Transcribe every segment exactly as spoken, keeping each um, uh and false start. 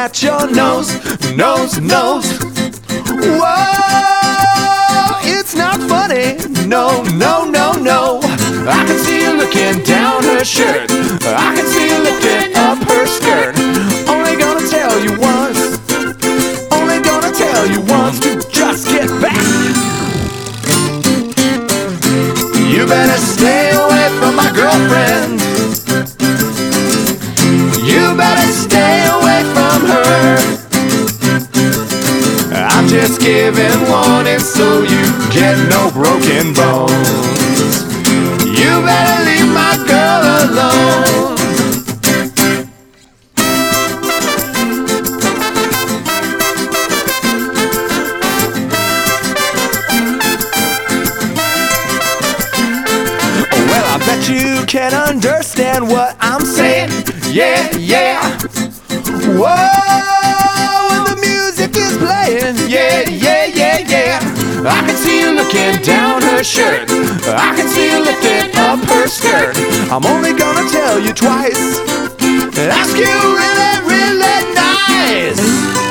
at your nose, nose, nose. Whoa, it's not funny. No, no, no, no. I can see you looking down her shirt. I can see you lifting up her skirt. Only gonna tell you once. Only gonna tell you once to just get back. You better stay away from my girlfriend. You better stay away from her. I'm just giving warning so you get no broken bones. You better leave my girl alone. Well, I bet you can understand what I'm saying. Yeah, yeah. Whoa, when the music is playing. Yeah, yeah, yeah, yeah. I can see you looking down her shirt. I can see you lifting up her skirt. I'm only gonna tell you twice. Ask you really, really nice.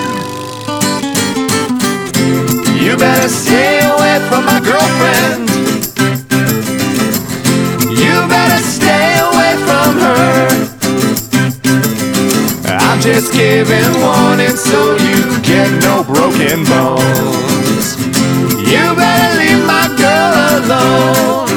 You better stay away from my girlfriend. You better stay away from her. I'm just giving warning so you get no broken bones. You better leave my girl alone.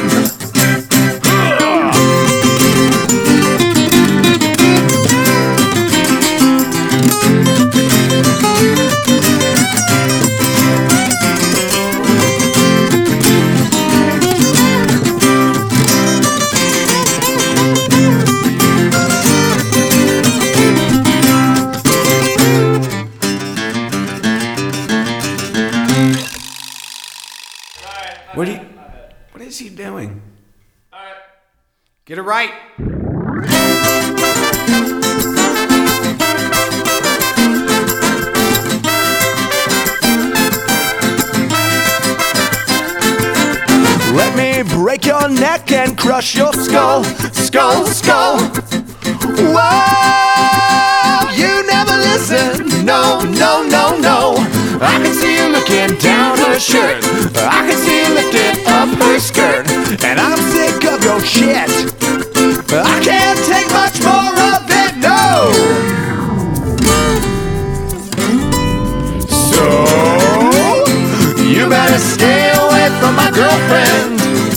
What are you, what is he doing? Alright. Get it right. Let me break your neck and crush your skull, skull, skull. Whoa, you never listen. No, no, no, no. I can see you looking down her shirt. I can see you lifting up her skirt. And I'm sick of your shit. I can't take much more of it, no. So, you better stay away from my girlfriend.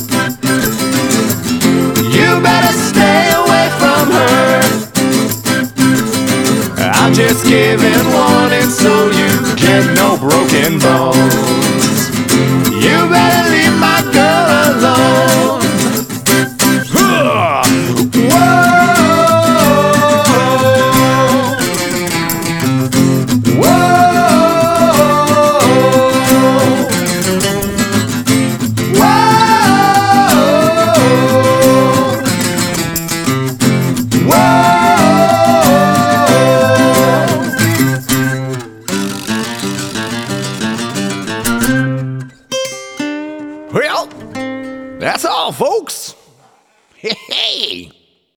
You better stay away from her. I'm just giving warning so you get no broken bones. You better leave my girl alone. Whoa. Well, that's all, folks. Hey, hey.